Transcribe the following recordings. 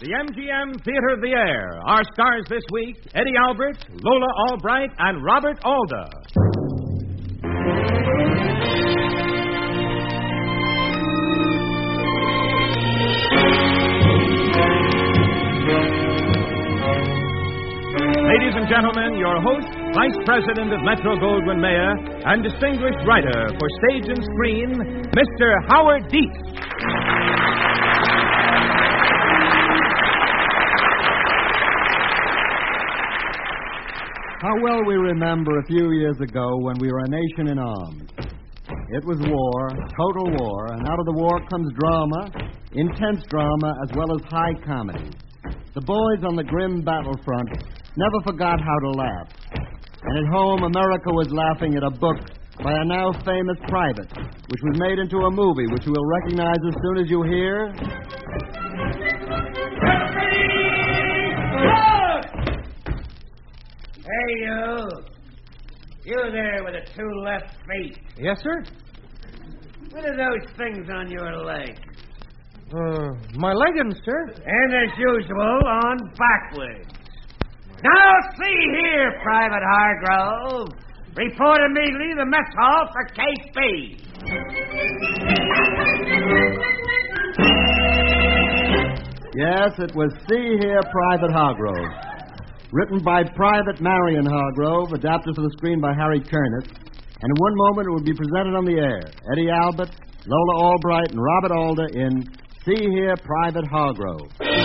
The MGM Theater of the Air. Our stars this week, Eddie Albert, Lola Albright, and Robert Alda. Ladies and gentlemen, your host, Vice President of Metro-Goldwyn-Mayer, and distinguished writer for stage and screen, Mr. Howard Dietz. How well we remember a few years ago when we were a nation in arms. It was war, total war, and out of the war comes drama, intense drama, as well as high comedy. The boys on the grim battlefront never forgot how to laugh. And at home, America was laughing at a book by a now famous private, which was made into a movie, which you will recognize as soon as you hear... Hey, you. You there with the two left feet. Yes, sir? What are those things on your leg? My leggings, sir. And as usual, on backwards. Now, see here, Private Hargrove. Report immediately the mess hall for Case B. Yes, it was See Here, Private Hargrove. Written by Private Marion Hargrove, adapted for the screen by Harry Kernis. And in one moment it would be presented on the air. Eddie Albert, Lola Albright, and Robert Alda in See Here, Private Hargrove.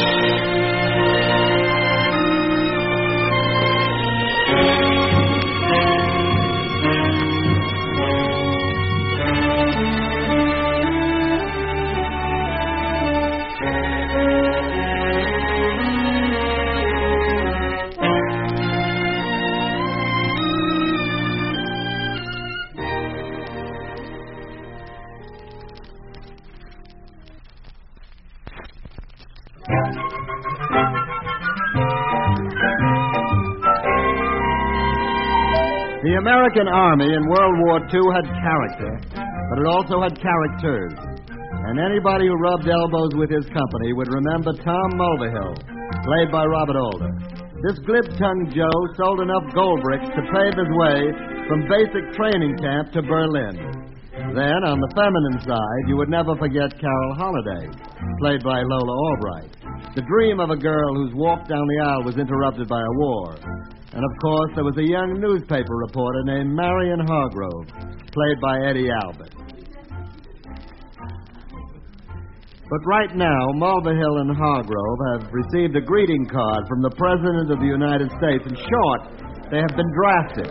The American Army in World War II had character, but it also had characters. And anybody who rubbed elbows with his company would remember Tom Mulvihill, played by Robert Alda. This glib-tongued Joe sold enough gold bricks to pave his way from basic training camp to Berlin. Then, on the feminine side, you would never forget Carol Holliday, played by Lola Albright. The dream of a girl whose walk down the aisle was interrupted by a war. And, of course, there was a young newspaper reporter named Marion Hargrove, played by Eddie Albert. But right now, Mulvihill and Hargrove have received a greeting card from the President of the United States. In short, they have been drafted.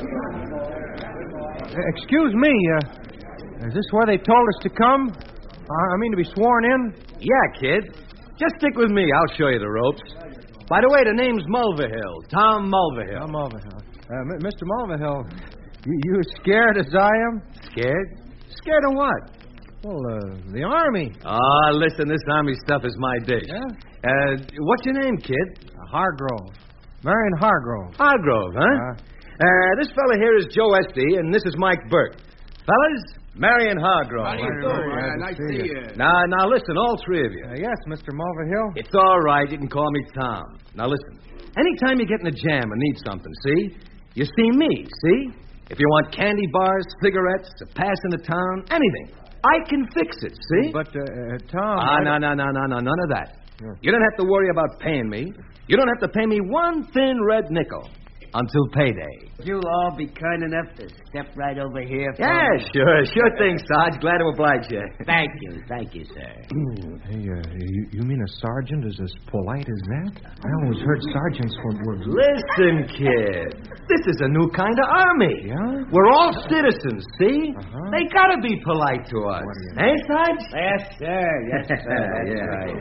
Excuse me, is this where they told us to come? I mean to be sworn in? Yeah, kid. Just stick with me. I'll show you the ropes. By the way, the name's Mulvihill. Tom Mulvihill. Tom Mulvihill. Mr. Mulvihill, you as scared as I am? Scared? Scared of what? Well, the Army. Listen, this Army stuff is my dish. Yeah? What's your name, kid? Hargrove. Marion Hargrove. Hargrove, huh? This fella here is Joe Esty, and this is Mike Burke. Fellas, Marion Hargrove. How do you do? Nice to see you. Now, listen, all three of you. Yes, Mr. Mulvihill. It's all right. You can call me Tom. Now, listen. Anytime you get in a jam and need something, see? You see me, see? If you want candy bars, cigarettes, a pass into town, anything, I can fix it, see? But, Tom... No, none of that. Yeah. You don't have to worry about paying me. You don't have to pay me one thin red nickel. Until payday. You'll all be kind enough to step right over here for Yeah, me? sure thing, Sarge. Glad to oblige you. Thank you, sir. Hey, you mean a sergeant is as polite as that? I always heard sergeants were... Listen, kid. This is a new kind of army. Yeah? We're all citizens, see? Uh-huh. They gotta be polite to us. Eh, Sarge? Yes, sir. Yes, sir. That's Yeah. right.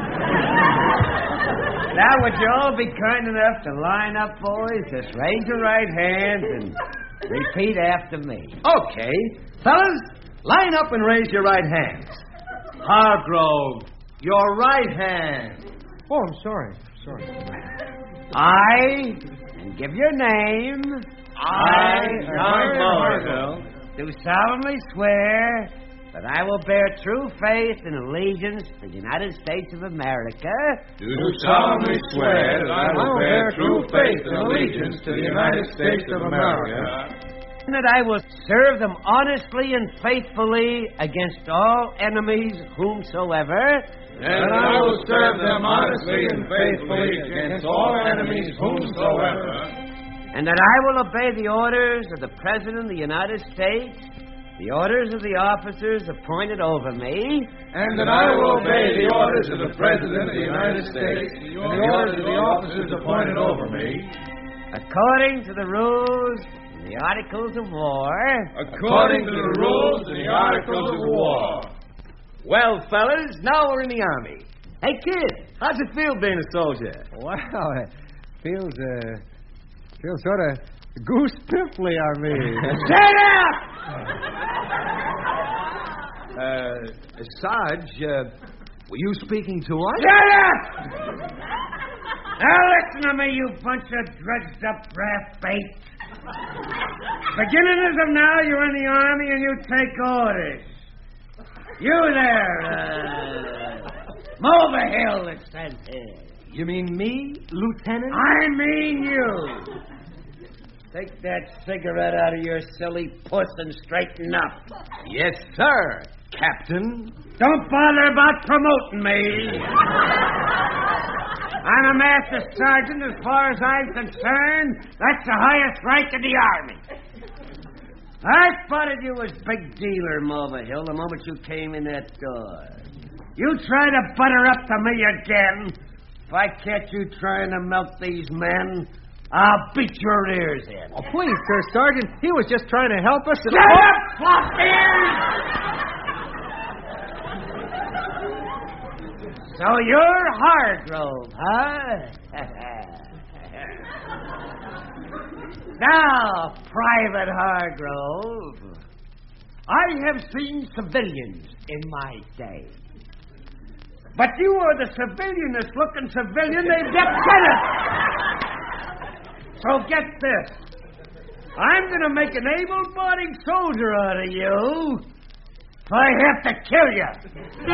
Now, would you all be kind enough to line up, boys? Just raise your right hand and repeat after me. Okay. Fellas, line up and raise your right hands. Hargrove, your right hand. Oh, I'm sorry. I, and give your name. I, Tom Mulvihill, do solemnly swear that I will bear true faith and allegiance to the United States of America, Do solemnly swear that I will bear true faith and allegiance to the United States of America, and that I will serve them honestly and faithfully against all enemies whomsoever, and I will serve them honestly and faithfully against all enemies whomsoever, and that I will obey the orders of the President of the United States, the orders of the officers appointed over me, and that I will obey the orders of the President of the United States and the orders of the officers appointed over me, according to the rules and the Articles of War, according to the rules and the Articles of War. Well, fellas, now we're in the Army. Hey, kid, How's it feel being a soldier? Wow, it feels sort of goose pimply on me. shut up! Sarge, were you speaking to us? Shut up! Now listen to me, you bunch of dredged-up draft bait. Beginning as of now, you're in the Army and you take orders. You there, Mulvihill, it says here. You mean me, Lieutenant? I mean you. Take that cigarette out of your silly puss and straighten up. Yes, sir, Captain. Don't bother about promoting me. I'm a master sergeant. As far as I'm concerned, that's the highest rank in the Army. I spotted you as big dealer, Mulvihill, the moment you came in that door. You try to butter up to me again. If I catch you trying to milk these men, I'll beat your ears in. Oh, please, sir, Sergeant. He was just trying to help us. Shut up, flop ears! So you're Hargrove, huh? Now, Private Hargrove, I have seen civilians in my day. But you are the civilianest looking civilian they've got Senate. So get this. I'm going to make an able-bodied soldier out of you if I have to kill you.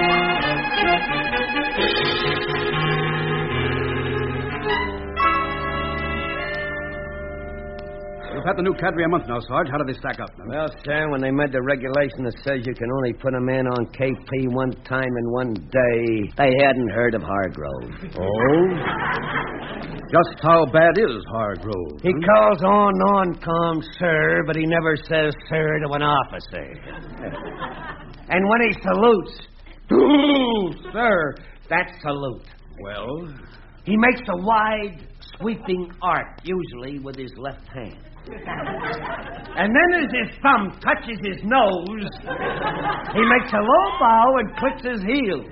You've had the new cadre a month now, Sarge. How do they stack up? Well, sir, when they made the regulation that says you can only put a man on KP one time in one day, they hadn't heard of Hargrove. Oh? Just how bad is Hargrove? He calls on non-com, sir, but he never says sir to an officer. And when he salutes, ooh, sir, that's salute. Well? He makes a wide, sweeping arc, usually with his left hand. And then as his thumb touches his nose, he makes a low bow and clicks his heels.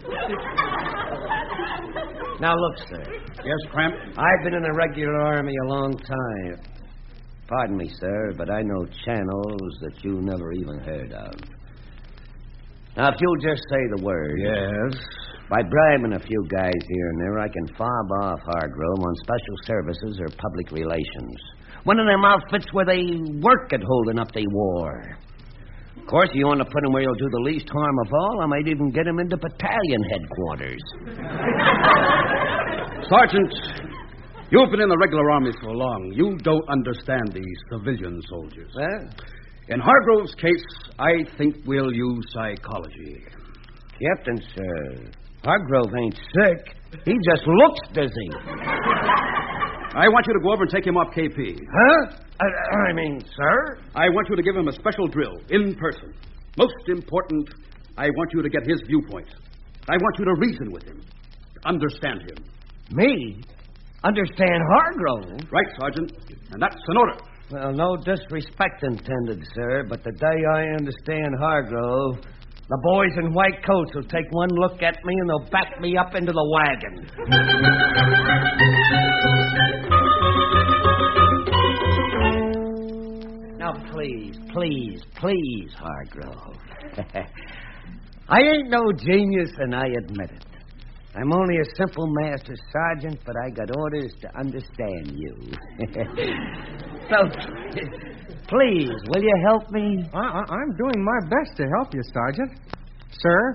Now look, sir. Yes, Cramp? I've been in the regular army a long time. Pardon me, sir, but I know channels that you never even heard of. Now, if you'll just say the word. Yes. By bribing a few guys here and there, I can fob off Hargrove on special services or public relations. One of them outfits where they work at holding up the war. Of course, if you want to put him where he'll do the least harm of all, I might even get him into battalion headquarters. Sergeant, you've been in the regular army so long, you don't understand these civilian soldiers. Well, In Hargrove's case, I think we'll use psychology. Captain, sir, Hargrove ain't sick. He just looks dizzy. I want you to go over and take him off KP. Huh? I mean, sir? I want you to give him a special drill, in person. Most important, I want you to get his viewpoint. I want you to reason with him. Understand him. Me? Understand Hargrove? Right, Sergeant. And that's an order. Well, no disrespect intended, sir, but the day I understand Hargrove, the boys in white coats will take one look at me and they'll back me up into the wagon. Now, please, Hargrove. I ain't no genius, and I admit it. I'm only a simple master sergeant, but I got orders to understand you. So, please, will you help me? I'm doing my best to help you, Sergeant. Sir?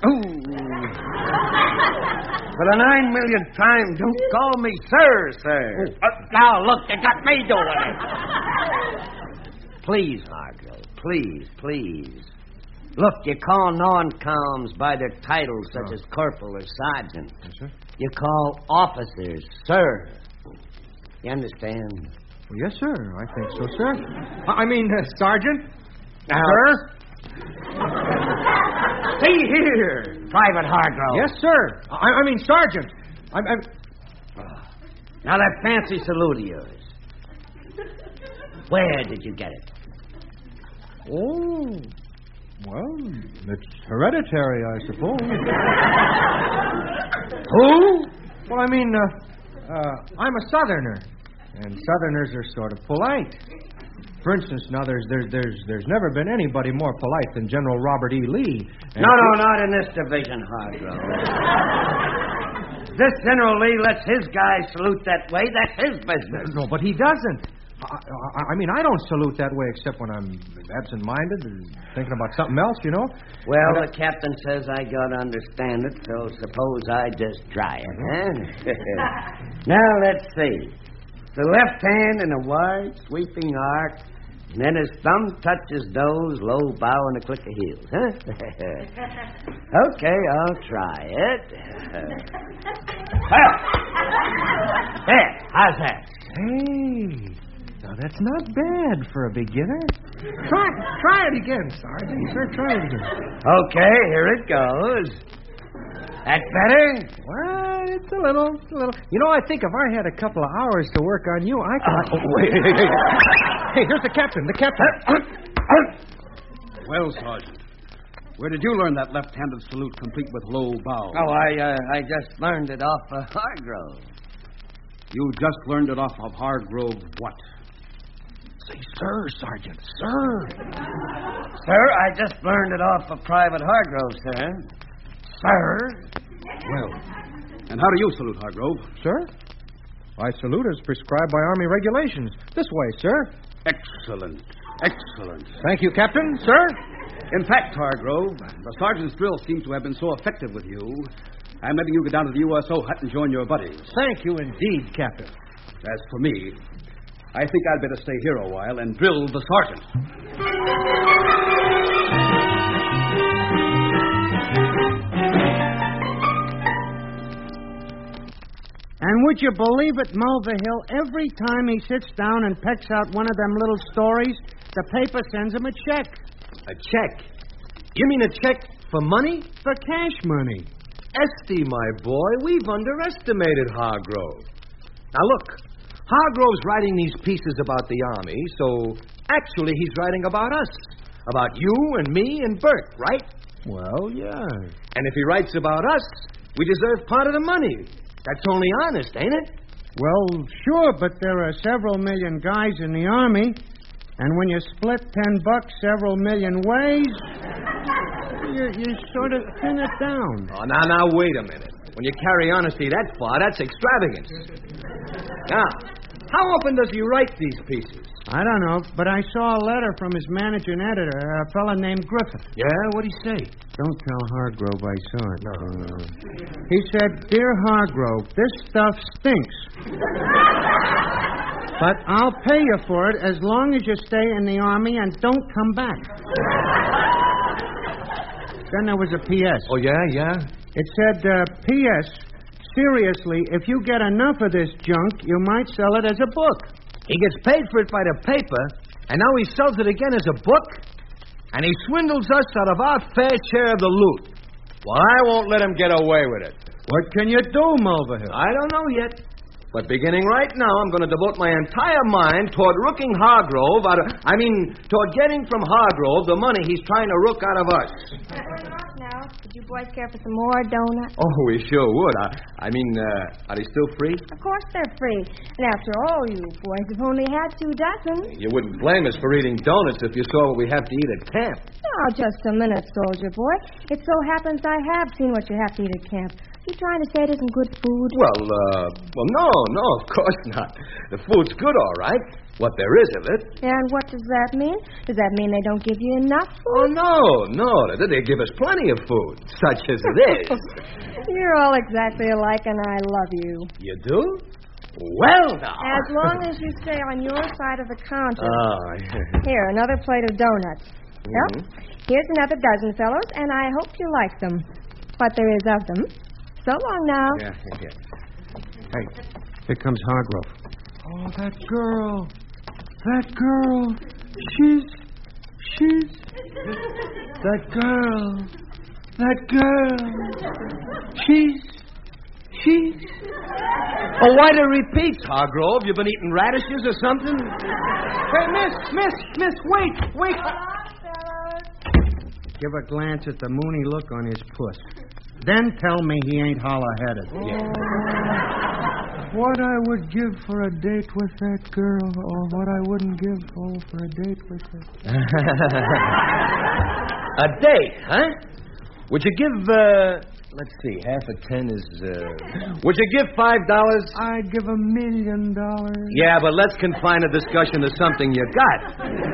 For the 9 millionth time, don't call me sir. Now, look, you got me doing it. Please, Hargrove, please. Look, you call non-coms by their titles such as corporal or sergeant. Yes, sir. You call officers sir. You understand? Well, yes, sir. I think so, sir. I mean, Sergeant? Now, Sir? See here, Private Hargrove. Yes, sir. I mean, Sergeant. Now, that fancy salute of yours. Where did you get it? Oh, well, it's hereditary, I suppose. Who? Well, I mean, I'm a Southerner, and Southerners are sort of polite. For instance, now there's never been anybody more polite than General Robert E. Lee. No, not in this division, Hargrove. This General Lee lets his guys salute that way. That's his business. No, but he doesn't. I mean, I don't salute that way except when I'm absent-minded or thinking about something else, you know. Well, the captain says I gotta understand it, so suppose I just try it, huh? Now, let's see. The left hand in a wide, sweeping arc, and then his thumb touches nose, low bow, and a click of heels, huh? Okay, I'll try it. Well, there, how's that? Hey, now that's not bad for a beginner. Try it again, Sergeant. Sir, try it again. Okay, here it goes. That better? Well, it's a little. You know, I think if I had a couple of hours to work on you, I could... Oh, wait. Hey, here's the captain. Well, Sergeant, where did you learn that left-handed salute complete with low bow? Oh, I just learned it off of Hargrove. You just learned it off of Hargrove what? Say, sir, Sergeant, sir. Sir, I just learned it off of Private Hargrove, sir. Sir? Well, and how do you salute, Hargrove? Sir? I salute as prescribed by Army regulations. This way, sir. Excellent. Thank you, Captain. Sir? In fact, Hargrove, the sergeant's drill seems to have been so effective with you, I'm letting you go down to the USO hut and join your buddies. Thank you indeed, Captain. As for me, I think I'd better stay here a while and drill the sergeant. And would you believe it, Mulvihill, every time he sits down and pecks out one of them little stories, the paper sends him a check. A check? You mean a check for money? For cash money. Esty, my boy, we've underestimated Hargrove. Now, look, Hargrove's writing these pieces about the Army, so actually he's writing about us. About you and me and Bert, right? Well, yeah. And if he writes about us, we deserve part of the money. That's only honest, ain't it? Well, sure, but there are several million guys in the Army, and when you split $10 several million ways, you sort of thin it down. Oh, now, wait a minute. When you carry honesty that far, that's extravagance. Now, how often does he write these pieces? I don't know, but I saw a letter from his manager and editor, a fella named Griffith. Yeah? What'd he say? Don't tell Hargrove I saw it. No. He said, Dear Hargrove, this stuff stinks. But I'll pay you for it as long as you stay in the Army and don't come back. Then there was a P.S. Oh, yeah? It said, P.S. Seriously, if you get enough of this junk, you might sell it as a book. He gets paid for it by the paper, and now he sells it again as a book? And he swindles us out of our fair share of the loot. Well, I won't let him get away with it. What can you do, Mulvihill? I don't know yet. But beginning right now, I'm going to devote my entire mind toward rooking Hargrove toward getting from Hargrove the money he's trying to rook out of us. Now, would you boys care for some more donuts? Oh, we sure would. Are they still free? Of course they're free. And after all, you boys have only had 2 dozen. You wouldn't blame us for eating donuts if you saw what we have to eat at camp. Oh, just a minute, soldier boy. It so happens I have seen what you have to eat at camp. You trying to say it isn't good food? Well, no, of course not. The food's good, all right. What there is of it. And what does that mean? Does that mean they don't give you enough Oh, food? no. They give us plenty of food, such as it is. You're all exactly alike, and I love you. You do? Well, now. As long as you stay on your side of the counter. Oh, yeah. Here, another plate of donuts. Well, here's another dozen, fellows, and I hope you like them. What there is of them. So long now. Yeah. Hey, here comes Hargrove. Oh, that girl. That girl. She's... That girl. She's... Oh, why the repeats, Hargrove? You been eating radishes or something? Hey, miss, wait. Give a glance at the moony look on his puss. Then tell me he ain't hollow-headed. What I would give for a date with that girl, or what I wouldn't give for a date with her. A date, huh? Would you give, let's see, half of 10 is, would you give $5? I'd give $1 million. Yeah, but let's confine the discussion to something you got.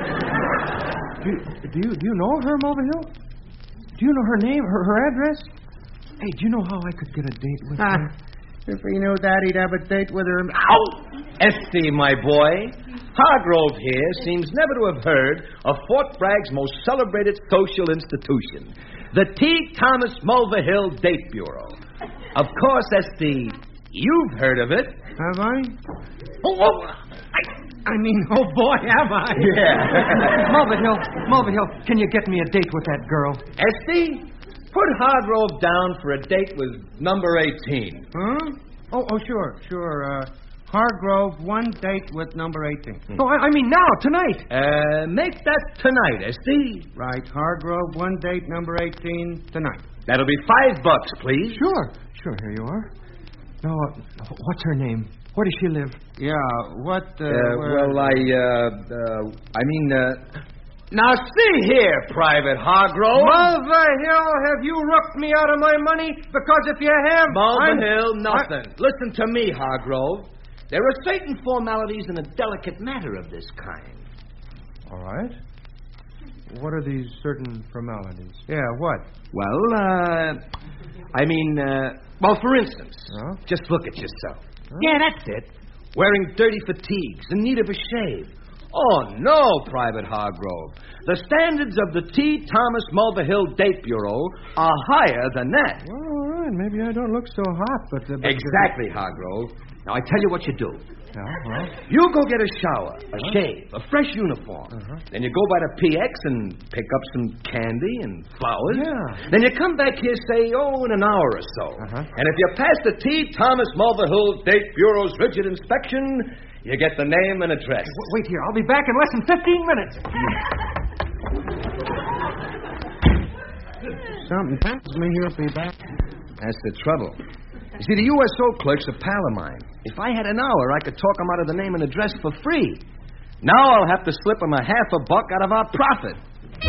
Do you know her, Mulvihill? Do you know her name, her address? Hey, do you know how I could get a date with her? If he knew that, he'd have a date with her. Ow! Esty, my boy. Hargrove here seems never to have heard of Fort Bragg's most celebrated social institution, the T. Thomas Mulvihill Date Bureau. Of course, Esty, you've heard of it. Have I? Oh, I mean, oh boy, have I? Yeah. Mulvihill, can you get me a date with that girl? Esty, put Hargrove down for a date with number 18. Huh? Oh, sure. Hargrove, one date with number 18. Oh, I mean now, tonight. Make that tonight, Esty. Right, Hargrove, one date, number 18, tonight. That'll be $5, please. Sure, here you are. Now, what's her name? Where does she live? Yeah, what, Now, see here, Private Hargrove. Mulvihill, have you rooked me out of my money? Because if you have... Mulvihill, nothing. Listen to me, Hargrove. There are certain formalities in a delicate matter of this kind. All right. What are these certain formalities? Yeah, what? Well, for instance, just look at yourself. Huh? Yeah, that's it. Wearing dirty fatigues, in need of a shave. Oh, no, Private Hargrove. The standards of the T. Thomas Mulvihill Date Bureau are higher than that. Well, all right. Maybe I don't look so hot, but... Exactly, Hargrove. Now, I tell you what you do. Yeah, well? You go get a shower, a shave, a fresh uniform. Then you go by the PX and pick up some candy and flowers. Yeah. Then you come back here, say, in an hour or so. And if you pass the T. Thomas Mulvihill Date Bureau's rigid inspection, you get the name and address. Wait here. I'll be back in less than 15 minutes. Something tells me he'll be back. That's the trouble. You see, the USO clerk's a pal of mine. If I had an hour, I could talk him out of the name and address for free. Now I'll have to slip him $0.50 out of our profit.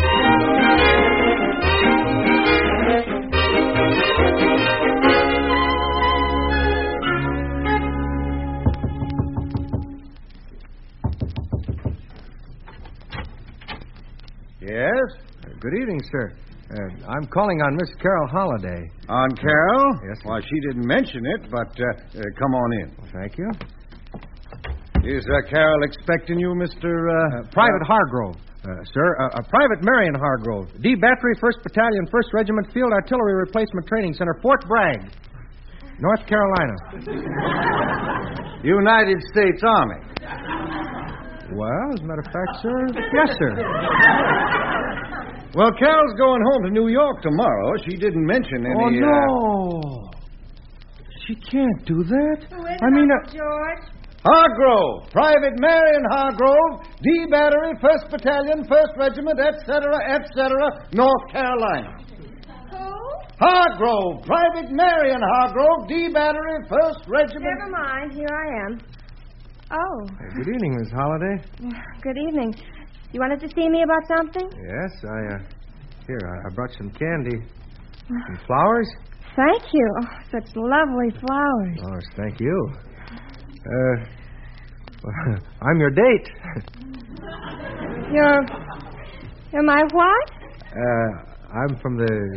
Yes? Good evening, sir. I'm calling on Miss Carol Holliday. On Carol? Yes, sir. Well, she didn't mention it, but come on in. Well, thank you. Is Carol expecting you, Mr. Private Hargrove. Sir, Private Marion Hargrove, D Battery, 1st Battalion, 1st Regiment, Field Artillery Replacement Training Center, Fort Bragg, North Carolina. United States Army. Well, as a matter of fact, sir, yes, sir. Well, Carol's going home to New York tomorrow. She didn't mention any... Oh, no. She can't do that. Who is it, George? Hargrove, Private Marion Hargrove, D Battery, 1st Battalion, 1st Regiment, etc., North Carolina. Who? Hargrove, Private Marion Hargrove, D Battery, 1st Regiment. Never mind. Here I am. Oh. Good evening, Miss Holliday. Good evening. You wanted to see me about something? Yes, I brought some candy. Some flowers? Thank you. Oh, such lovely flowers. Oh, thank you. I'm your date. You're my what? I'm from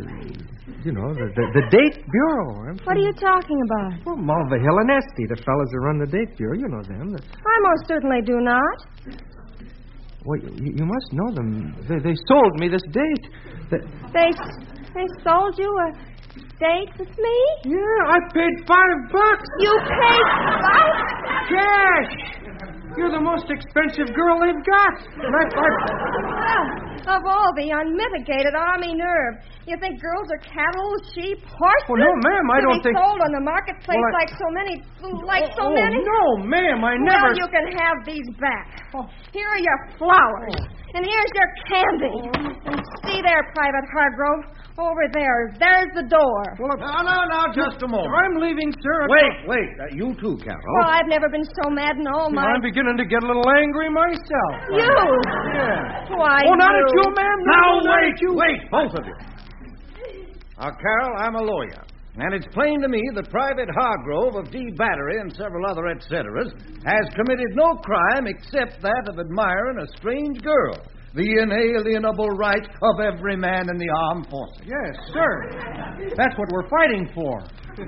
the date bureau. What are you talking about? Well, Mulvihill and Esty, the fellas that run the date bureau. You know them. I most certainly do not. Well, you must know them. They sold me this date. They sold you a date with me? Yeah, I paid $5. You paid $5? Cash! You're the most expensive girl they've got. Well, of all the unmitigated Army nerve. You think girls are cattle, sheep, horses? Oh, no, ma'am, I don't think... sold on the marketplace like so many? No, ma'am, I never... Well, you can have these back. Here are your flowers. And here's your candy. And see there, Private Hargrove. Over there. There's the door. Well, now, just a moment. I'm leaving, sir. Wait. You too, Carol. Oh, I've never been so mad in all my... I'm beginning to get a little angry myself. You? Yeah. Why, Oh, not at you, ma'am. Now, wait, both of you. Now, Carol, I'm a lawyer. And it's plain to me that Private Hargrove of D. Battery and several other et ceteras has committed no crime except that of admiring a strange girl. The inalienable right of every man in the armed forces. Yes, sir. That's what we're fighting for.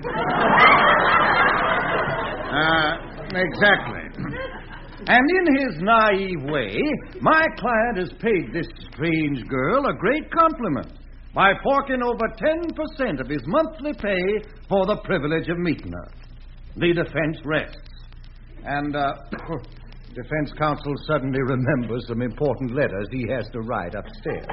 Exactly. And in his naive way, my client has paid this strange girl a great compliment by forking over 10% of his monthly pay for the privilege of meeting her. The defense rests. And, defense counsel suddenly remembers some important letters he has to write upstairs.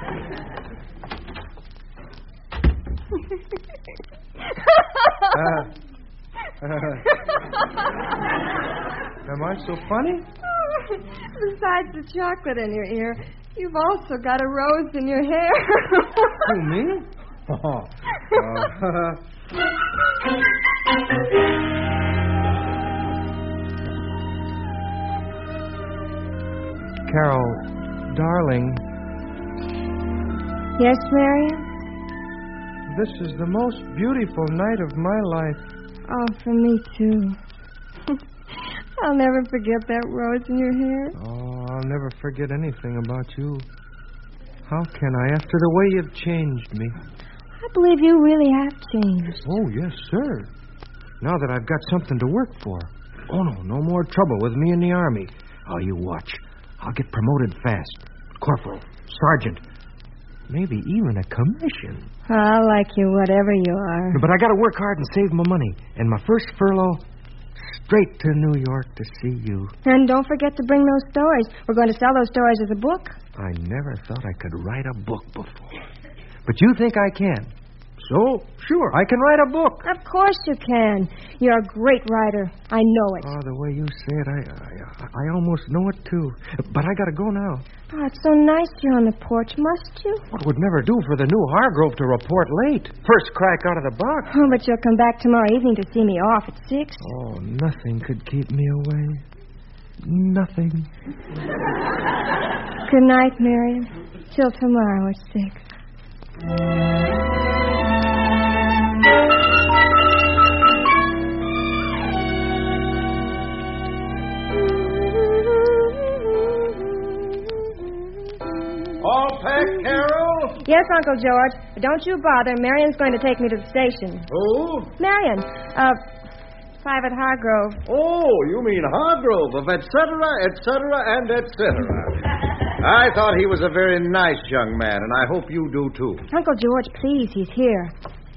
Am I so funny? Besides the chocolate in your ear, you've also got a rose in your hair. Who, me? Carol, darling. Yes, Marion? This is the most beautiful night of my life. Oh, for me, too. I'll never forget that rose in your hair. Oh, I'll never forget anything about you. How can I, after the way you've changed me? I believe you really have changed. Oh, yes, sir. Now that I've got something to work for. Oh, no more trouble with me in the Army. Oh, you watch. I'll get promoted fast. Corporal, sergeant, maybe even a commission. I'll like you whatever you are. But I got to work hard and save my money. And my first furlough, straight to New York to see you. And don't forget to bring those stories. We're going to sell those stories as a book. I never thought I could write a book before. But you think I can. So, sure, I can write a book. Of course you can. You're a great writer. I know it. Oh, the way you say it, I almost know it, too. But I got to go now. Oh, it's so nice you're on the porch, must you? What would never do for the new Hargrove to report late? First crack out of the box. Oh, but you'll come back tomorrow evening to see me off at 6. Oh, nothing could keep me away. Nothing. Good night, Marion. Till tomorrow at 6. All packed, Carol? Yes, Uncle George. But don't you bother. Marion's going to take me to the station. Who? Marion. Private Hargrove. Oh, you mean Hargrove of et cetera, and et cetera. I thought he was a very nice young man, and I hope you do, too. Uncle George, please, he's here.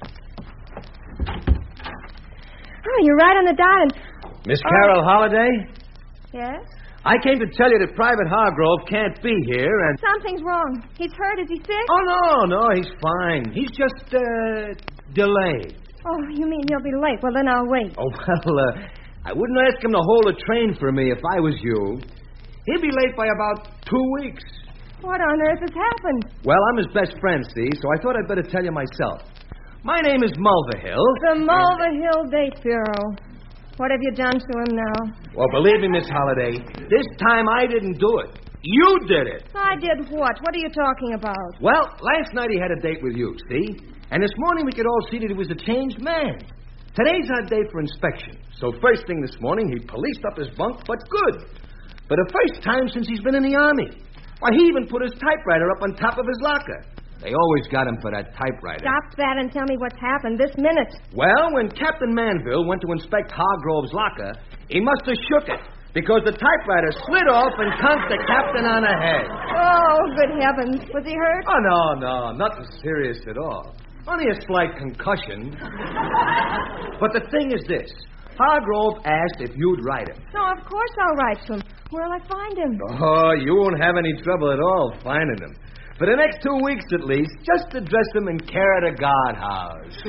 Oh, you're right on the dot. And... Miss Carol Holliday? Yes? I came to tell you that Private Hargrove can't be here, and... Something's wrong. He's hurt. Is he sick? Oh, no, he's fine. He's just, delayed. Oh, you mean he'll be late? Well, then I'll wait. Oh, well, I wouldn't ask him to hold a train for me if I was you. He'll be late by about 2 weeks. What on earth has happened? Well, I'm his best friend, see, so I thought I'd better tell you myself. My name is Mulvihill. The Mulvihill Date Bureau. What have you done to him now? Well, believe me, Miss Holliday, this time I didn't do it. You did it. I did what? What are you talking about? Well, last night he had a date with you, see? And this morning we could all see that he was a changed man. Today's our day for inspection. So first thing this morning, he policed up his bunk, but good. For the first time since he's been in the Army. Why, he even put his typewriter up on top of his locker. They always got him for that typewriter. Stop that and tell me what's happened this minute. Well, when Captain Manville went to inspect Hargrove's locker, he must have shook it, because the typewriter slid off and conked the captain on the head. Oh, good heavens. Was he hurt? Oh, no. Nothing serious at all. Only a slight concussion. But the thing is this. Hargrove asked if you'd write him. No, of course I'll write to him. Where'll I find him? Oh, you won't have any trouble at all finding him. For the next 2 weeks at least, just address him in care of the guardhouse.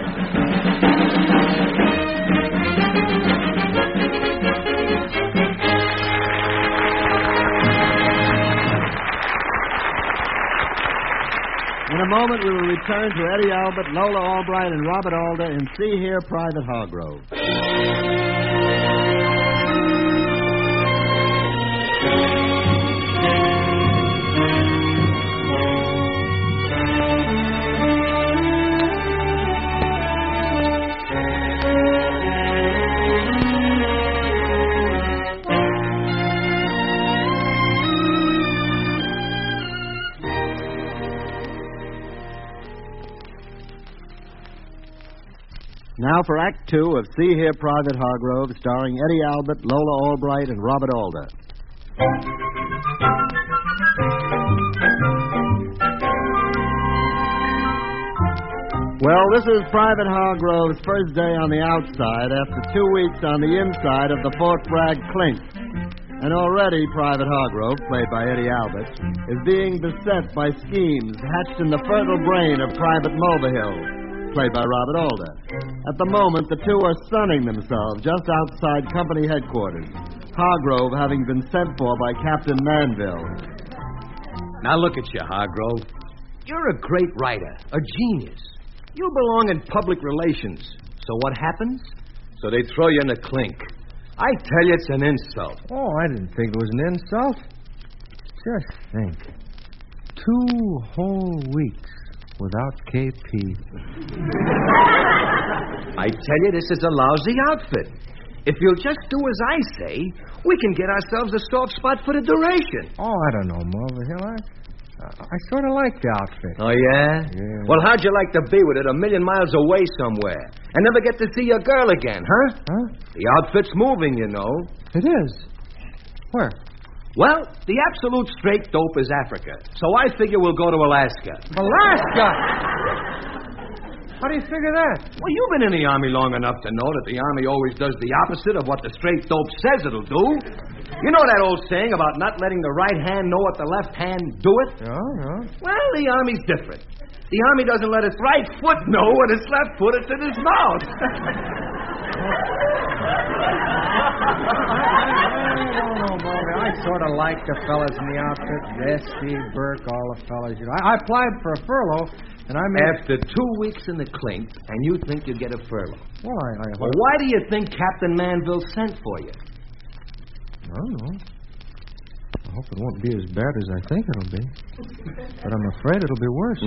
In a moment, we will return to Eddie Albert, Lola Albright, and Robert Alder in See Here, Private Hargrove. Now for Act Two of See Here, Private Hargrove, starring Eddie Albert, Lola Albright, and Robert Alder. Well, this is Private Hargrove's first day on the outside after 2 weeks on the inside of the Fort Bragg clink. And already Private Hargrove, played by Eddie Albert, is being beset by schemes hatched in the fertile brain of Private Mulvihill, played by Robert Alder. At the moment, the two are sunning themselves just outside company headquarters, Hargrove having been sent for by Captain Manville. Now look at you, Hargrove. You're a great writer, a genius. You belong in public relations. So what happens? So they throw you in the clink. I tell you, it's an insult. Oh, I didn't think it was an insult. Just think. 2 whole weeks without KP. I tell you, this is a lousy outfit. If you'll just do as I say, we can get ourselves a soft spot for the duration. Oh, I don't know, Mulvihill. I sort of like the outfit. Oh, yeah? Yeah. Well, how'd you like to be with it 1,000,000 miles away somewhere and never get to see your girl again, huh? Huh? The outfit's moving, you know. It is. Where? Well, the absolute straight dope is Africa, so I figure we'll go to Alaska. Alaska! How do you figure that? Well, you've been in the Army long enough to know that the Army always does the opposite of what the straight dope says it'll do. You know that old saying about not letting the right hand know what the left hand doeth? Yeah. Well, the Army's different. The Army doesn't let its right foot know what its left foot is in its mouth. I sort of like the fellas in the outfit. Jesse, Burke, all the fellas. You know, I applied for a furlough, and I made... After 2 weeks in the clink, and you think you get a furlough. Well, why do you think Captain Manville sent for you? I don't know. I hope it won't be as bad as I think it'll be. But I'm afraid it'll be worse.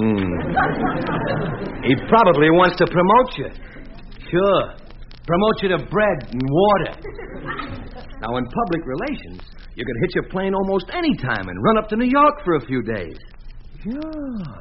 He probably wants to promote you. Sure. Promote you to bread and water. Now, in public relations, you could hitch a plane almost any time and run up to New York for a few days. Yeah.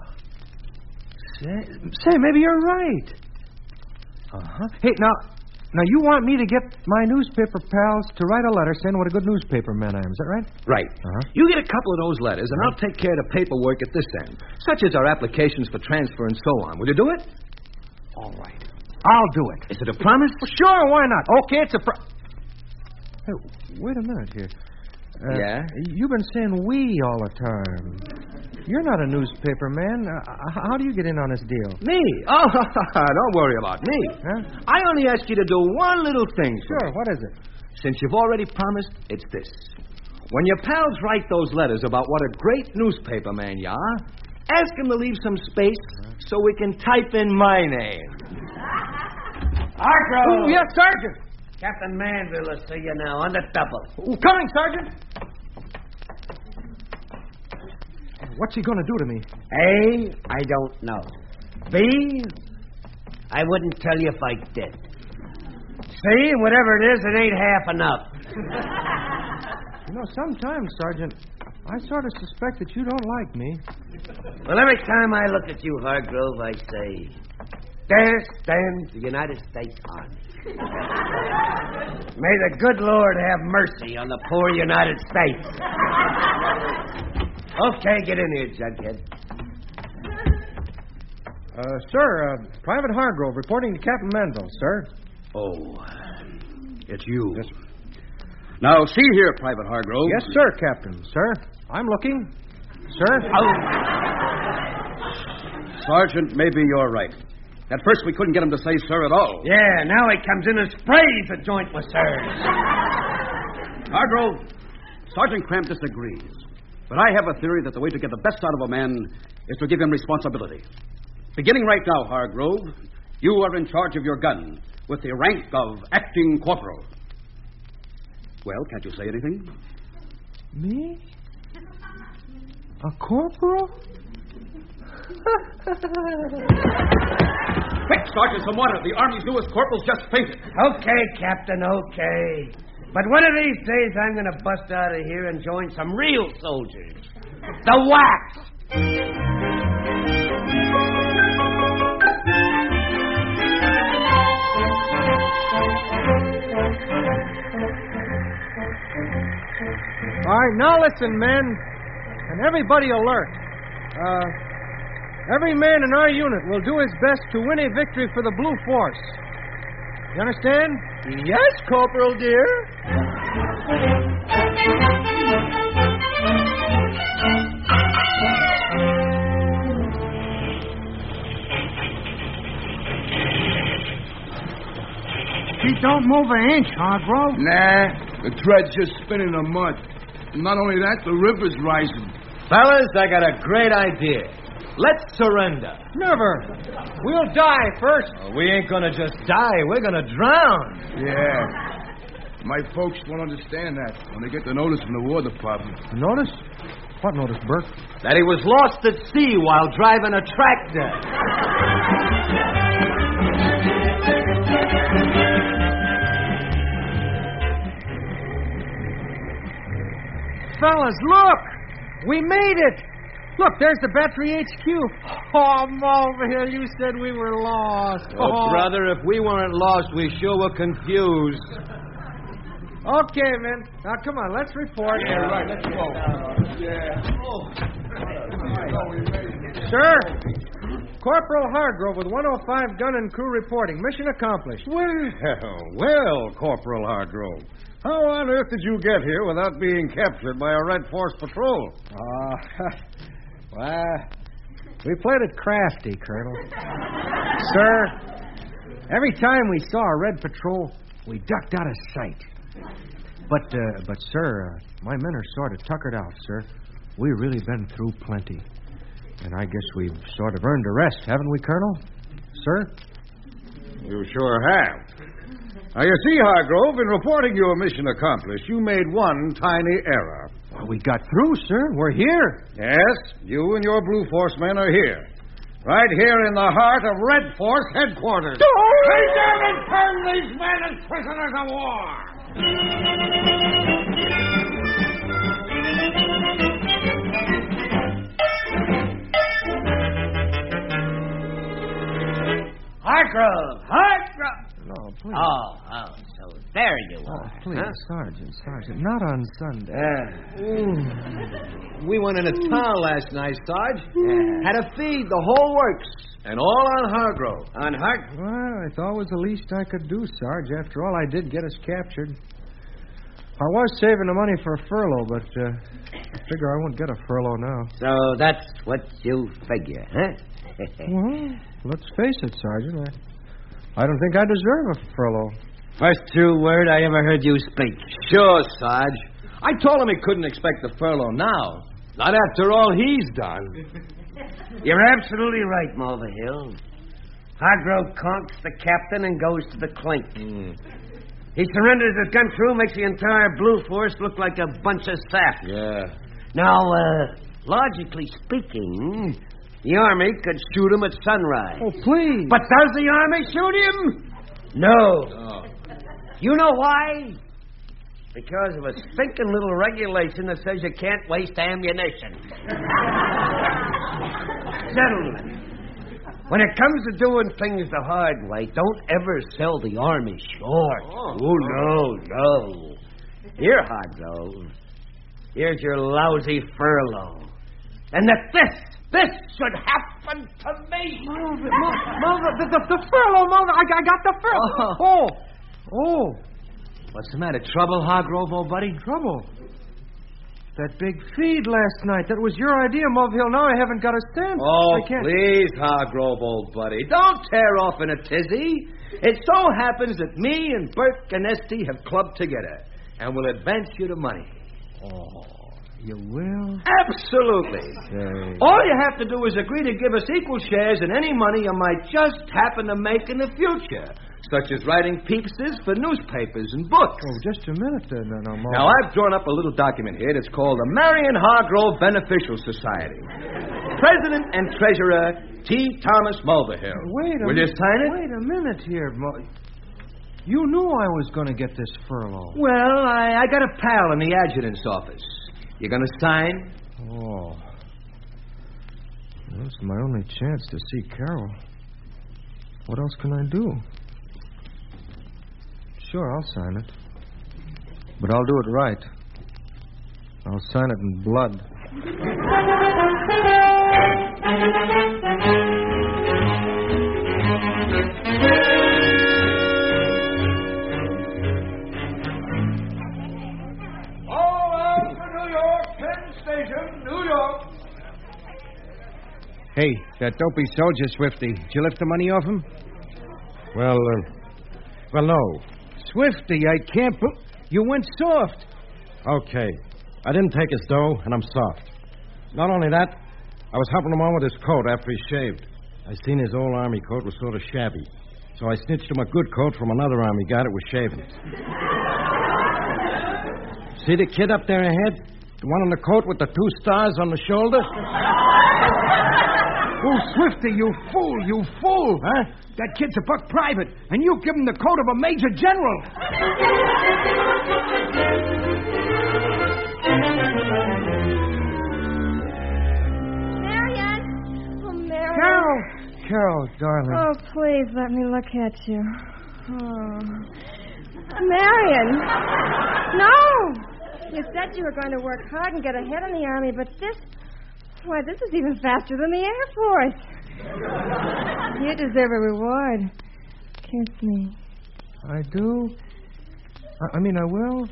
Say, maybe you're right. Uh-huh. Hey, now you want me to get my newspaper pals to write a letter saying what a good newspaper man I am. Is that right? Right. Uh-huh. You get a couple of those letters, and I'll take care of the paperwork at this end, such as our applications for transfer and so on. Will you do it? All right. I'll do it. Is it a promise? Well, sure, why not? Okay, it's a Hey, wait a minute here. Yeah? You've been saying we all the time. You're not a newspaper man. How do you get in on this deal? Me? Oh, don't worry about me. Huh? I only ask you to do one little thing. Sure, what is it? Since you've already promised, it's this. When your pals write those letters about what a great newspaper man you are, ask them to leave some space so we can type in my name. Hargrove! Yes, Sergeant! Captain Manville will see you now on the double. Coming, Sergeant! What's he going to do to me? A, I don't know. B, I wouldn't tell you if I did. See, whatever it is, it ain't half enough. You know, sometimes, Sergeant, I sort of suspect that you don't like me. Well, every time I look at you, Hargrove, I say, there stands the United States Army. May the good Lord have mercy on the poor United States. Okay, get in here, Jughead. Sir, Private Hargrove reporting to Captain Manville, sir. Oh, it's you. Yes. Now, see here, Private Hargrove. Yes, sir, Captain. Sir, I'm looking. Sir? Oh. Sergeant, maybe you're right. At first, we couldn't get him to say sir at all. Yeah, now he comes in and sprays the joint with sirs. Hargrove, Sergeant Cramp disagrees. But I have a theory that the way to get the best out of a man is to give him responsibility. Beginning right now, Hargrove, you are in charge of your gun with the rank of acting corporal. Well, can't you say anything? Me? A corporal? Quick, Sergeant, some water. The Army's newest corporal's just fainted. Okay, Captain, okay. But one of these days, I'm going to bust out of here and join some real soldiers. The WACs! All right, now listen, men. And everybody alert. Every man in our unit will do his best to win a victory for the Blue Force. You understand? Yes, Corporal dear. She don't move an inch, Hargrove. Nah, the tread's just spinning in the mud. Not only that, the river's rising. Fellas, I got a great idea. Let's surrender. Never. We'll die first. We ain't gonna just die. We're gonna drown. Yeah. My folks won't understand that when they get the notice from the War Department. Notice? What notice, Burke? That he was lost at sea while driving a tractor. Fellas, look! We made it! Look, there's the Battery HQ. Oh, Mulvihill, you said we were lost. Oh, brother, if we weren't lost, we sure were confused. Okay, men. Now, come on, let's report. Yeah, right, let's go. Yeah. Sir, Corporal Hargrove with 105 gun and crew reporting. Mission accomplished. Well, Corporal Hargrove. How on earth did you get here without being captured by a Red Force patrol? Well, we played it crafty, Colonel. Sir, every time we saw a Red patrol, we ducked out of sight. But sir, my men are sort of tuckered out, sir. We've really been through plenty. And I guess we've sort of earned a rest, haven't we, Colonel? Sir? You sure have. Now, you see, Hargrove, in reporting your mission accomplished, you made one tiny error. Well, we got through, sir. We're here. Yes, you and your Blue Force men are here. Right here in the heart of Red Force headquarters. Take them and turn these men as prisoners of war! Hargrove! No, please. Oh, so there you are. Oh, please, huh? Sergeant, not on Sunday. We went into town last night, Sarge. Had a feed, the whole works. And all on Hargrove. On Hargrove? Well, I thought it was the least I could do, Sarge. After all, I did get us captured. I was saving the money for a furlough, but I figure I won't get a furlough now. So that's what you figure, huh? Well, let's face it, Sergeant. I don't think I deserve a furlough. First true word I ever heard you speak. Sure, Sarge. I told him he couldn't expect the furlough now. Not after all he's done. You're absolutely right, Mulvihill. Hargrove conks the captain and goes to the clink. He surrenders his gun crew, makes the entire Blue Force look like a bunch of sap. Yeah. Now, logically speaking, the Army could shoot him at sunrise. Oh, please. But does the Army shoot him? No. You know why? Because of a stinking little regulation that says you can't waste ammunition. Gentlemen, when it comes to doing things the hard way, don't ever sell the Army short. Oh, no. Here, Hargrove. Here's your lousy furlough. And that this should happen to me. The furlough, Mulder. I got the furlough. Oh. What's the matter? Trouble, Hargrove, old buddy? Trouble? That big feed last night. That was your idea, Mulvihill. Now I haven't got a cent. Oh, I can't... please, Hargrove, old buddy. Don't tear off in a tizzy. It so happens that me and Burke and Esty have clubbed together, and we'll advance you the money. Oh, you will? Absolutely. Say. All you have to do is agree to give us equal shares in any money you might just happen to make in the future, such as writing pieces for newspapers and books. Oh, just a minute there. Now, I've drawn up a little document here that's called the Marion Hargrove Beneficial Society. President and Treasurer T. Thomas Mulvihill. Will you sign it? Wait a minute here, You knew I was going to get this furlough. Well, I got a pal in the adjutant's office. You going to sign? Oh. Well, this is my only chance to see Carol. What else can I do? Sure, I'll sign it. But I'll do it right. I'll sign it in blood. All out for New York, Penn Station, New York. Hey, that dopey soldier, Swifty. Did you lift the money off him? Well, no. Swifty, I can't... You went soft. Okay. I didn't take his dough, and I'm soft. Not only that, I was helping him on with his coat after he shaved. I seen his old Army coat was sort of shabby, so I snitched him a good coat from another Army guy that was shaving. See the kid up there ahead? The one in the coat with the 2 stars on the shoulder? Oh, Swifty, you fool, huh? That kid's a buck private, and you give him the coat of a major general. Marion! Oh, Marion. Carol, darling. Oh, please let me look at you. Oh. Marion! No! You said you were going to work hard and get ahead in the Army, but this... Why, this is even faster than the Air Force. You deserve a reward. Kiss me. I do? I mean, I will?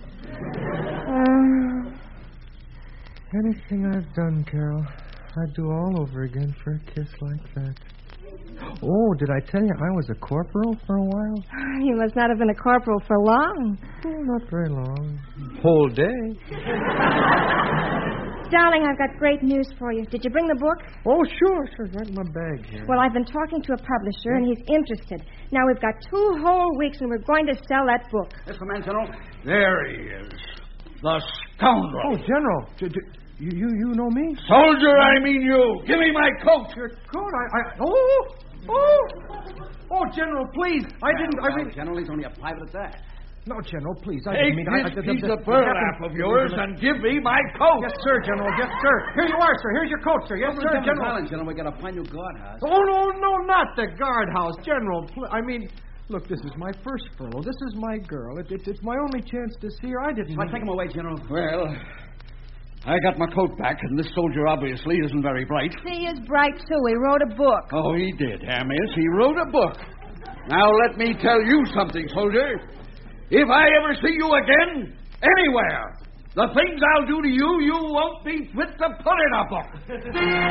Anything I've done, Carol, I'd do all over again for a kiss like that. Oh, did I tell you I was a corporal for a while? You must not have been a corporal for long. Oh, not very long. Whole day. Darling, I've got great news for you. Did you bring the book? Oh, sure. Right in my bag here. Well, I've been talking to a publisher, and he's interested. Now, we've got 2 whole weeks, and we're going to sell that book. That's the man, General. There he is. The scoundrel. Oh, General. You know me? Soldier, I mean you. Give me my coat. Your coat? Oh, General, please. General, he's only a private at that. No, General, please. I Take didn't mean... this piece of burlap of yours and give me my coat. Yes, sir, General. Yes, sir. Here you are, sir. Here's your coat, sir. Yes, sir, General. Silence, General. We got to find you guardhouse. Oh, no, not the guardhouse, General. I mean, look, this is my first furlough. This is my girl. It's my only chance to see her. I didn't... So I take him away, General. Well, I got my coat back, and this soldier obviously isn't very bright. He is bright, too. He wrote a book. Oh, he did, Miss. He wrote a book. Now, let me tell you something, soldier. If I ever see you again, anywhere, the things I'll do to you, you won't be fit to put in a book.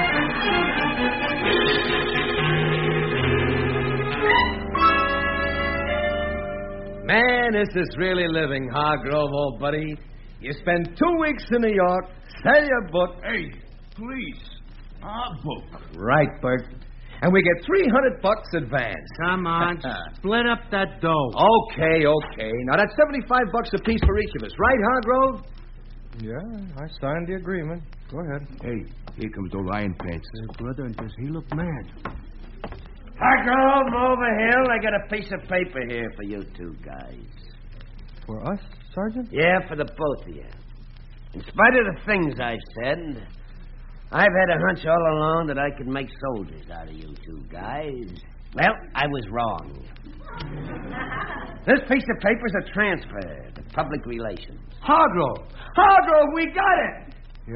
Man, this is really living, Hargrove, old buddy. You spend 2 weeks in New York, sell your book. Hey, please, our book. Right, Bert. And we get $300 advance. Come on, split up that dough. Okay. Now, that's $75 apiece for each of us. Right, Hargrove? Yeah, I signed the agreement. Go ahead. Hey, here comes the lion pants. Brother, does he look mad? Hargrove, Mulvihill, I got a piece of paper here for you 2 guys. For us, Sergeant? Yeah, for the both of you. In spite of the things I've said, I've had a hunch all along that I could make soldiers out of you two guys. Well, I was wrong. This piece of paper's a transfer to public relations. Hargrove! Hargrove, we got it!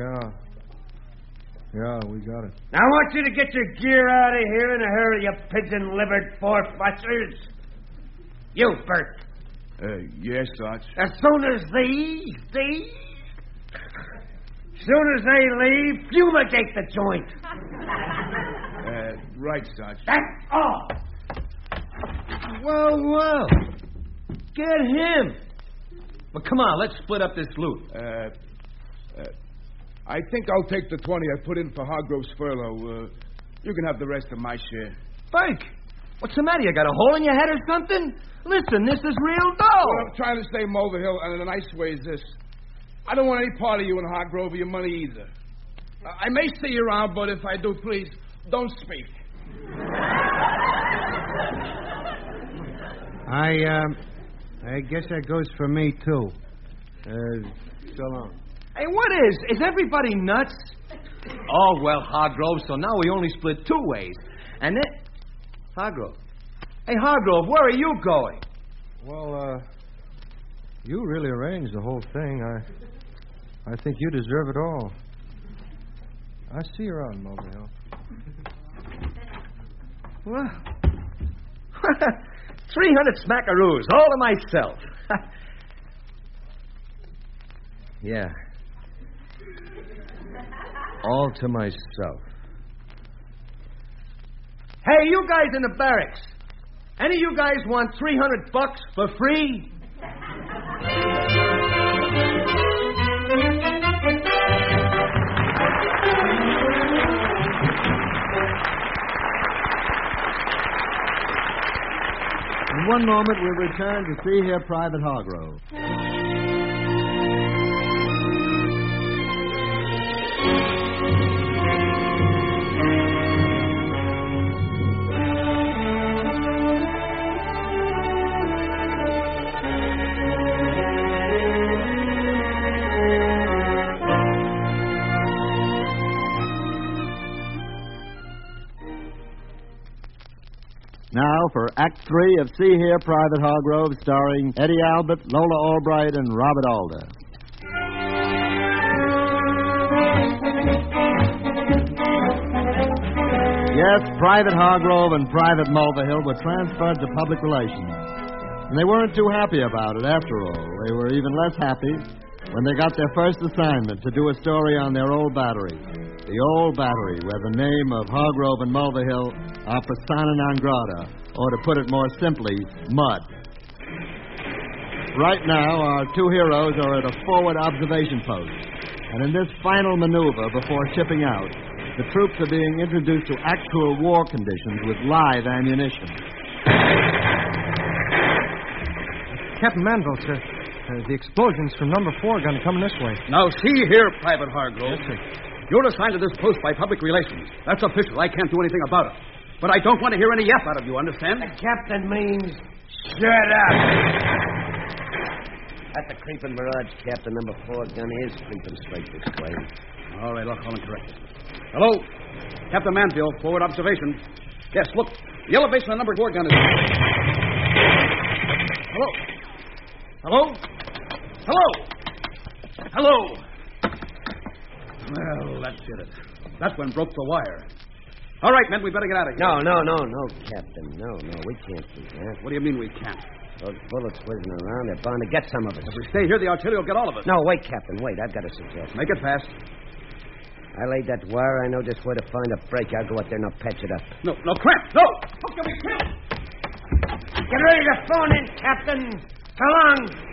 Yeah, we got it. Now, I want you to get your gear out of here in a hurry, you pigeon-livered four-fussers. You, Bert. Yes, Sarge. As soon as these... As soon as they leave, fumigate the joint. Right, Sarge. That's all. Well. Get him. Well, come on, let's split up this loot. I think I'll take the 20 I put in for Hargrove's furlough. You can have the rest of my share. Frank, what's the matter? You got a hole in your head or something? Listen, this is real dough. What I'm trying to say, Mulvihill, and in a nice way, is this. I don't want any part of you and Hargrove or your money either. I may see you around, but if I do, please, don't speak. I guess that goes for me, too. So long. Hey, what is? Is everybody nuts? Oh, well, Hargrove, so now we only split two ways. And then... Hargrove. Hey, Hargrove, where are you going? Well, you really arranged the whole thing. I think you deserve it all. I'll see you around, Mulvihill. Well, 300 smackaroos, all to myself. Yeah. All to myself. Hey, you guys in the barracks. Any of you guys want $300 for free? In one moment, we'll return to see here Private Hargrove. Now for Act 3 of See Here, Private Hargrove, starring Eddie Albert, Lola Albright, and Robert Alder. Yes, Private Hargrove and Private Mulvihill were transferred to public relations. And they weren't too happy about it, after all. They were even less happy when they got their first assignment to do a story on their old battery. The old battery, where the name of Hargrove and Mulvihill are persona non grata, or to put it more simply, mud. Right now, our two heroes are at a forward observation post. And in this final maneuver before shipping out, the troops are being introduced to actual war conditions with live ammunition. Captain Manville, sir. The explosions from number 4 gun coming this way. Now, see here, Private Hargrove. Yes, sir. You're assigned to this post by public relations. That's official. I can't do anything about it. But I don't want to hear any yap out of you, understand? The captain means shut up. That's the creeping barrage, Captain. Number 4 gun is creeping straight this way. All right, I'll call him correct. Hello? Captain Manville, forward observation. Yes, look, the elevation of number 4 gun is... Hello? Hello? Hello? Hello? Well, that's it. That one broke the wire. All right, men, we better get out of here. No, Captain. No, we can't do that. What do you mean we can't? Those bullets whizzing around, they're bound to get some of us. If we stay here, the artillery will get all of us. No, wait, Captain, wait. I've got a suggestion. Make it fast. I laid that wire. I know just where to find a break. I'll go out there and I'll patch it up. No, Cramp, no! How can we kill? Get ready to phone in, Captain. So long.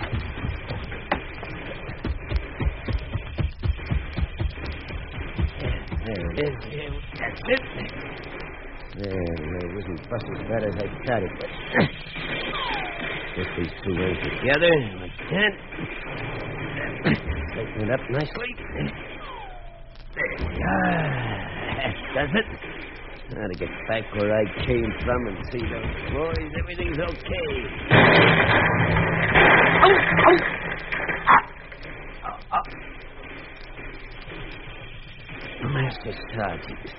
There it is. That's it. There, it wasn't bust as bad as I thought it was. Just these two ends together, like that. Tighten it up nicely. There we are. That does it. Now to get back where I came from and see those boys, everything's okay. Master Sergeant.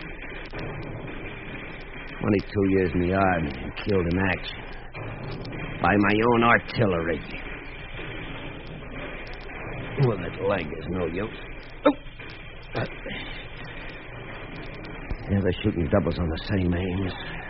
22 years in the Army and killed in action. By my own artillery. Well, that leg is no use. Yeah, they're shooting doubles on the same aims.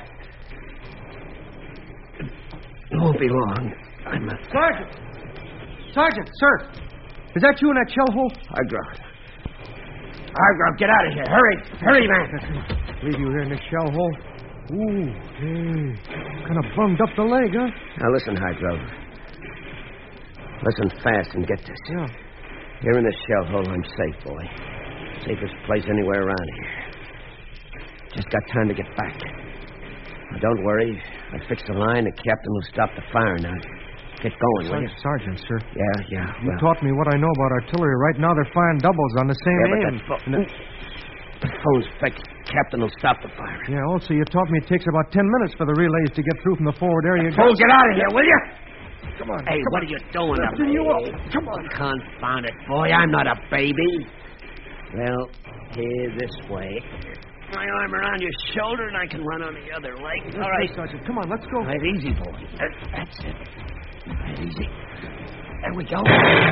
It won't be long. I'm a... Sergeant, sir. Is that you in that shell hole? Hargrove, get out of here. Hurry, man. Leave you here in this shell hole? Ooh, hey. Kind of bummed up the leg, huh? Now listen, Hargrove. Listen fast and get this. Yeah. Here in this shell hole, I'm safe, boy. Safest place anywhere around here. Just got time to get back. Now, don't worry. I fixed the line. The captain will stop the fire now. Get going, will you? Sergeant, sir. Yeah. You taught me what I know about artillery. Right now, they're firing doubles on the same aim. The phone's fixed. Captain will stop the fire. Yeah, also, you taught me it takes about 10 minutes for the relays to get through from the forward area. Oh, get out of here, will you? Come on. Hey, what are you doing up there? Come on. Confound it, boy. I'm not a baby. Well, here, this way. My arm around your shoulder, and I can run on the other leg. All right, Sergeant. Come on, let's go. Right, easy, boy. That's it. Right, easy. There we go. Oh,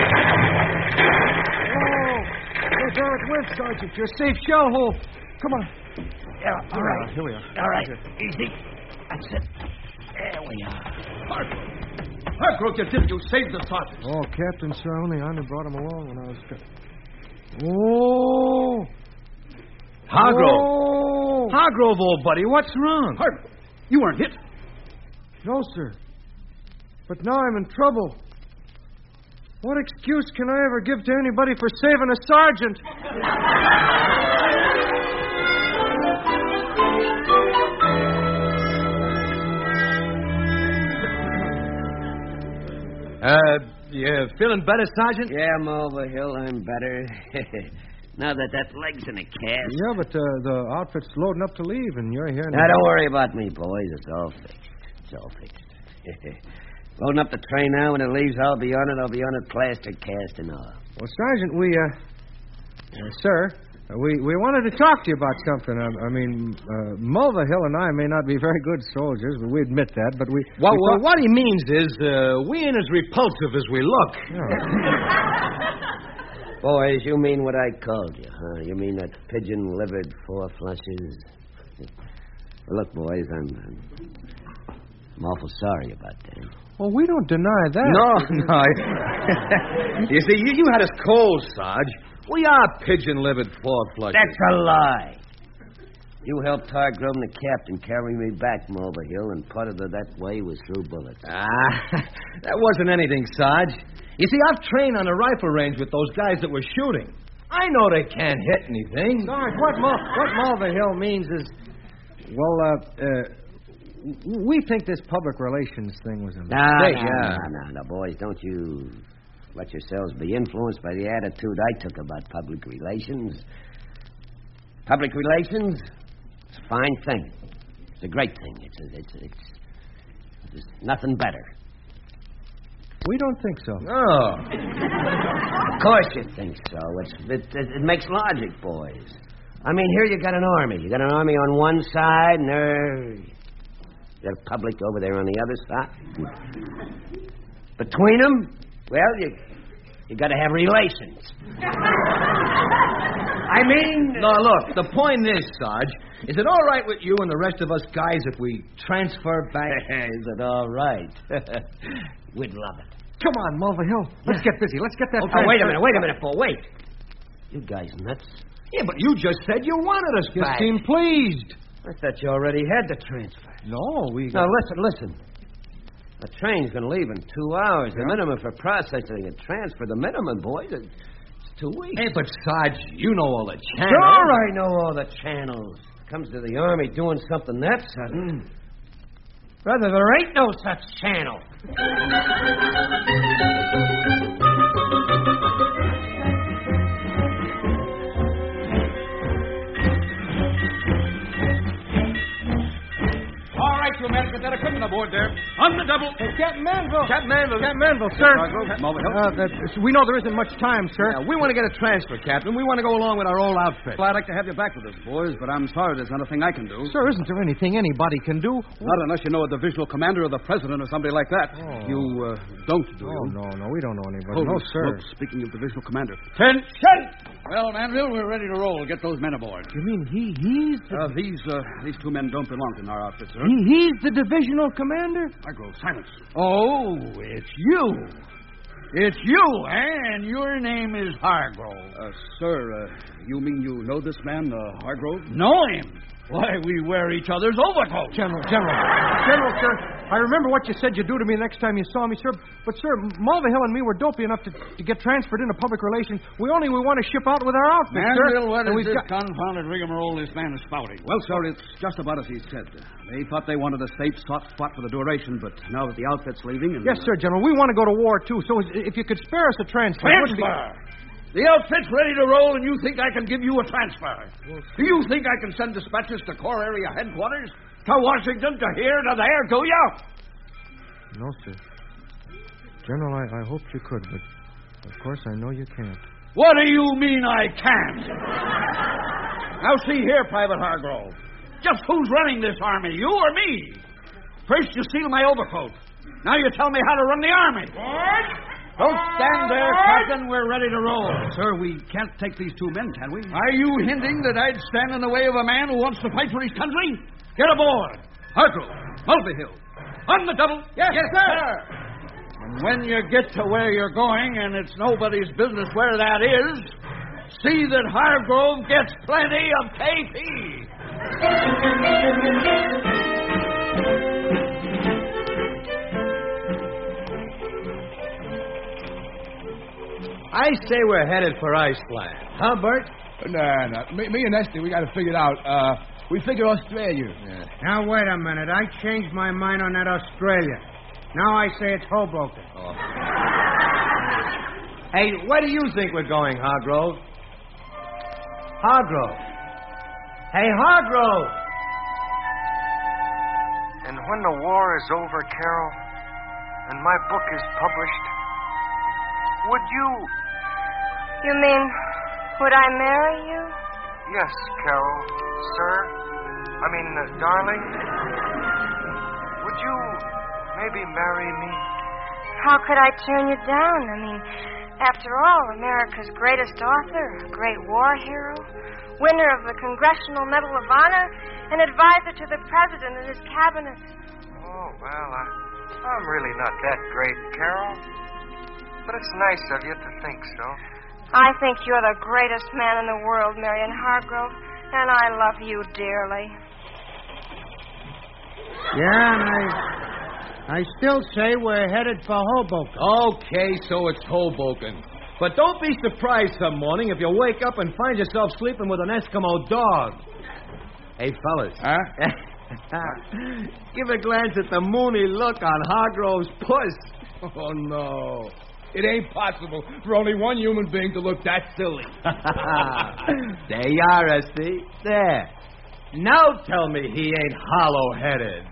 there it went, Sergeant. Your safe shell hole. Come on. Yeah, all right. Here we are. All right, easy. That's it. There we are. Hargrove, you saved the sergeant. Oh, Captain, sir, I only brought him along when I was... Oh! Hargrove. Oh! Hargrove, old buddy, what's wrong? Hargrove, you weren't hit. No, sir. But now I'm in trouble. What excuse can I ever give to anybody for saving a sergeant? You feeling better, Sergeant? Yeah, Mulvihill, I'm better. Now that leg's in a cast. Yeah, but the outfit's loading up to leave, and you're here now, don't worry about me, boys. It's all fixed. Loading up the train now. When it leaves, I'll be on it. I'll be on it plaster cast and all. Well, Sergeant, we wanted to talk to you about something. Mulvihill and I may not be very good soldiers, but we admit that. But what he means is we ain't as repulsive as we look. Boys, you mean what I called you, huh? You mean that pigeon-livered four flushes? Well, look, boys, I'm awful sorry about that. Well, we don't deny that. No. You see, you had us cold, Sarge. We are pigeon-livered four flushes. That's a lie. You helped Hargrove and the captain carry me back, Mulvihill, and part of that way was through bullets. That wasn't anything, Sarge. You see, I've trained on a rifle range with those guys that were shooting. I know they can't hit anything. Sarge, what Mulvihill means is, we think this public relations thing was a mistake. No, boys, don't you let yourselves be influenced by the attitude I took about public relations. Public relations, it's a fine thing. It's a great thing. There's nothing better. We don't think so. No. Of course you think so. It makes logic, boys. I mean, here you got an army. You got an army on one side, and there's public over there on the other side. Between them, well, you got to have relations. I mean... No, look, the point is, Sarge, is it all right with you and the rest of us guys if we transfer back? Is it all right? We'd love it. Come on, Mulvihill. Let's get busy. Let's get that... Oh, wait a minute, Paul. Wait. You guys nuts? Yeah, but you just said you wanted us back. You seem pleased. I thought you already had the transfer. No, Now, listen. The train's going to leave in 2 hours. The minimum for processing a transfer, the minimum, boys, it's 2 weeks. Hey, but Sarge, you know all the channels. Sure, I know all the channels. Comes to the Army doing something that sudden. Brother, there ain't no such channel. All right, you men, get that equipment aboard there. On the double. double. Captain Manville. Captain Manville. Captain Manville, sir. We know there isn't much time, sir. Yeah, we want to get a transfer, Captain. We want to go along with our old outfit. Well, I'd like to have you back with us, boys, but I'm sorry there's nothing I can do. Sir, isn't there anything anybody can do? Not unless you know a divisional commander or the president or somebody like that. Oh. You don't, do you? Oh, no, we don't know anybody. Holy No, sir. smokes, speaking of divisional commander. Attention! Well, Manville, we're ready to roll. Get those men aboard. You mean he's... These two men don't belong in our outfit, sir. He's the divisional commander? Hargrove, silence. Oh, it's you. It's you, eh? And your name is Hargrove. Sir, you mean you know this man, Hargrove? Know him? Why, we wear each other's overcoats. General, sir, I remember what you said you'd do to me the next time you saw me, sir. But, sir, Mulvihill and me were dopey enough to get transferred into public relations. We want to ship out with our outfit, sir. Manville, what is this confounded rigmarole this man is spouting? Well, sir, it's just about as he said. They thought they wanted a safe spot for the duration, but now that the outfit's leaving and... Yes, sir, General. We want to go to war, too. So if you could spare us a transfer... The outfit's ready to roll, and you think I can give you a transfer? Do you think I can send dispatches to Corps Area Headquarters? To Washington, to here, to there, do you? No, sir. General, I hoped you could, but of course I know you can't. What do you mean I can't? Now, see here, Private Hargrove. Just who's running this army, you or me? First you steal my overcoat. Now you tell me how to run the army. What? Don't stand there, Captain. We're ready to roll. Sir, we can't take these two men, can we? Are you hinting that I'd stand in the way of a man who wants to fight for his country? Get aboard. Hargrove, Mulvihill, on the double. Yes, sir. And when you get to where you're going, and it's nobody's business where that is, see that Hargrove gets plenty of KP. I say we're headed for Iceland. Huh, Bert? Nah. Me and Esty, we got to figure it out. We figure Australia. Yeah. Now, wait a minute. I changed my mind on that Australia. Now I say it's Hoboken. Oh. Hey, where do you think we're going, Hargrove? Hargrove. Hey, Hargrove! And when the war is over, Carol, and my book is published, would you... You mean, would I marry you? Yes, Carol. Sir? Darling? Would you maybe marry me? How could I turn you down? After all, America's greatest author, a great war hero, winner of the Congressional Medal of Honor, an advisor to the President and his cabinet. Oh, well, I'm really not that great, Carol. But it's nice of you to think so. I think you're the greatest man in the world, Marion Hargrove, and I love you dearly. Yeah, and I still say we're headed for Hoboken. Okay, so it's Hoboken. But don't be surprised some morning if you wake up and find yourself sleeping with an Eskimo dog. Hey, fellas. Huh? Give a glance at the moony look on Hargrove's puss. Oh, no. It ain't possible for only one human being to look that silly. There you are, Esty. There. Now tell me he ain't hollow-headed.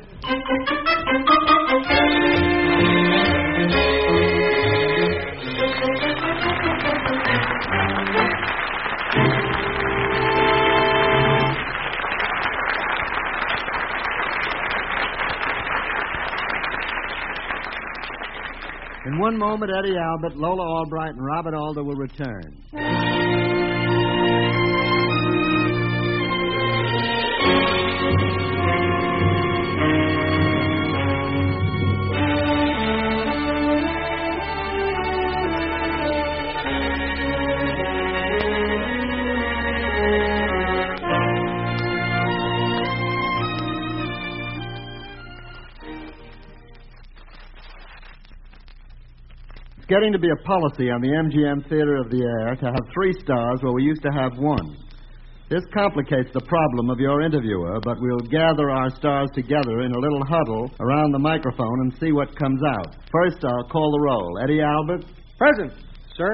In one moment, Eddie Albert, Lola Albright, and Robert Alder will return. Getting to be a policy on the MGM Theater of the Air to have 3 stars where we used to have 1. This complicates the problem of your interviewer, but we'll gather our stars together in a little huddle around the microphone and see what comes out. First, I'll call the roll. Eddie Albert? Present, sir.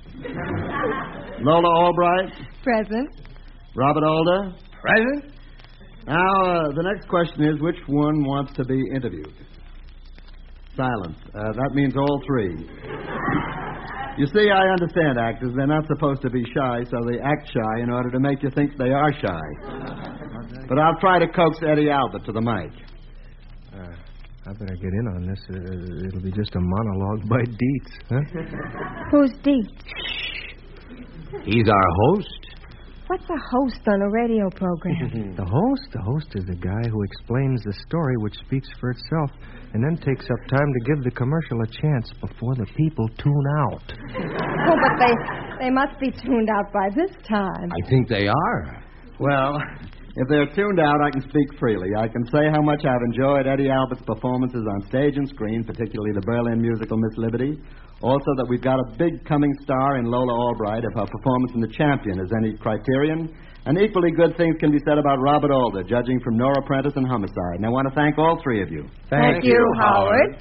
Lola Albright? Present. Robert Alder? Present. Now, the next question is, which one wants to be interviewed? Silence. That means all three. You see, I understand actors. They're not supposed to be shy, so they act shy in order to make you think they are shy. But I'll try to coax Eddie Albert to the mic. I better get in on this. It'll be just a monologue by Dietz, huh? Who's Dietz? He's our host. What's a host on a radio program? The host is the guy who explains the story, which speaks for itself, and then takes up time to give the commercial a chance before the people tune out. Oh, but they must be tuned out by this time. I think they are. Well, if they're tuned out, I can speak freely. I can say how much I've enjoyed Eddie Albert's performances on stage and screen, particularly the Berlin musical Miss Liberty. Also that we've got a big coming star in Lola Albright. If her performance in The Champion is any criterion. And equally good things can be said about Robert Alder, judging from Nora Prentice and Homicide. And I want to thank all three of you. Thank you, Howard.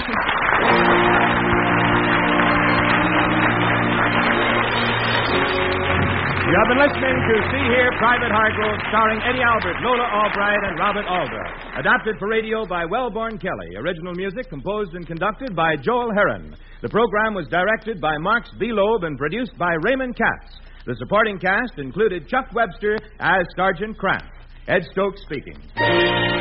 You have been listening to See Here, Private Hargrove, starring Eddie Albert, Lola Albright, and Robert Alder. Adapted for radio by Wellborn Kelly. Original music composed and conducted by Joel Herron. The program was directed by Marks B. Loeb and produced by Raymond Katz. The supporting cast included Chuck Webster as Sergeant Kraft. Ed Stokes speaking.